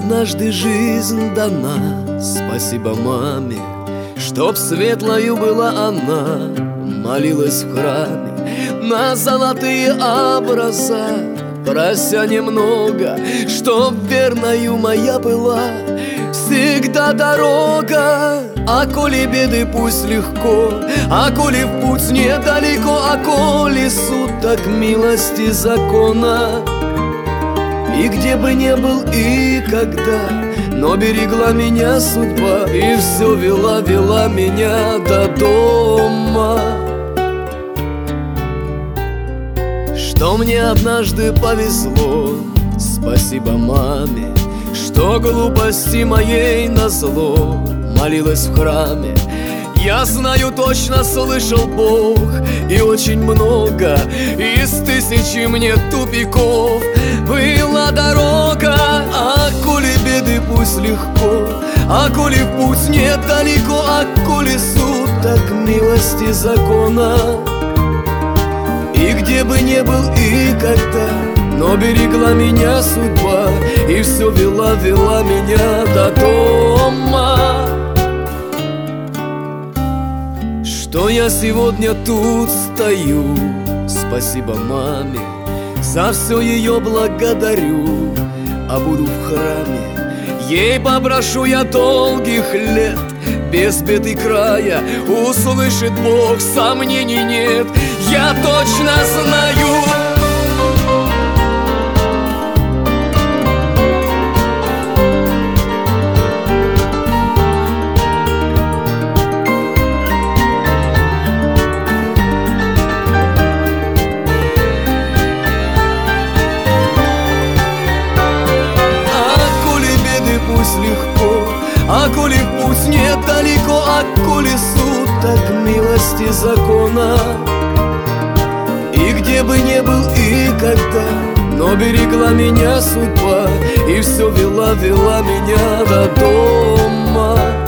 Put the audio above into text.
однажды жизнь дана. Спасибо маме, чтоб светлою была она. Молилась в храме на золотые образа, прося немного, чтоб верною моя была всегда дорога. А коли беды, пусть легко, а коли в путь недалеко, а коли суд, так милости закона. И где бы не был и когда, но берегла меня судьба, и все вела меня до дома. Что мне однажды повезло, спасибо маме, что глупости моей назло молилась в храме. Я знаю, точно слышал Бог, и очень много из тысячи мне тупиков была дорога. А коли беды, пусть легко, а коли в путь недалеко, а коли суд, так милости закона. И где бы не был и когда, но берегла меня судьба, и все вела меня до дома. Что я сегодня тут стою, спасибо маме, за все ее благодарю. А буду в храме, ей попрошу я долгих лет, без бед и края услышит Бог, сомнений нет, я точно знаю. Легко, а коли в путь недалеко, а коли суд, так милости закона. И где бы не был и когда, но берегла меня судьба, и все вела меня до дома.